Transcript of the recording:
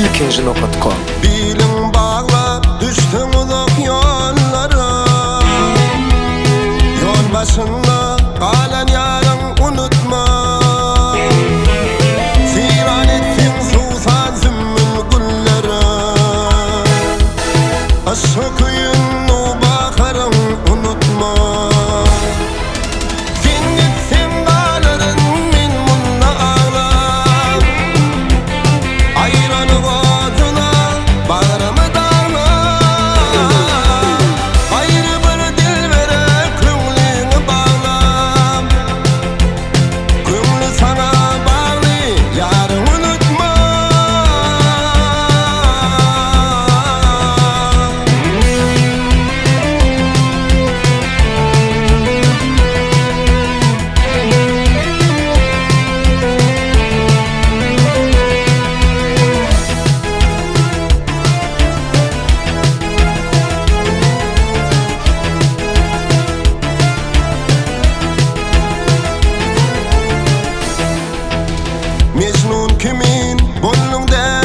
ilkinjin.com. Bilim bağlap düştüm uzak yollara, yol başında kalan yarın unutma. Siran etsin susan zümmül güllere, aşk köyün o bakarım unutma. Sen gitsin kalanın min munna ağlar, ayranı gözüne bağrımı dağlar. Ayrı bir dilbere köңlüňi bağlam, köңlü sana bağlı yarı unutma. Mecnun kimin boynunda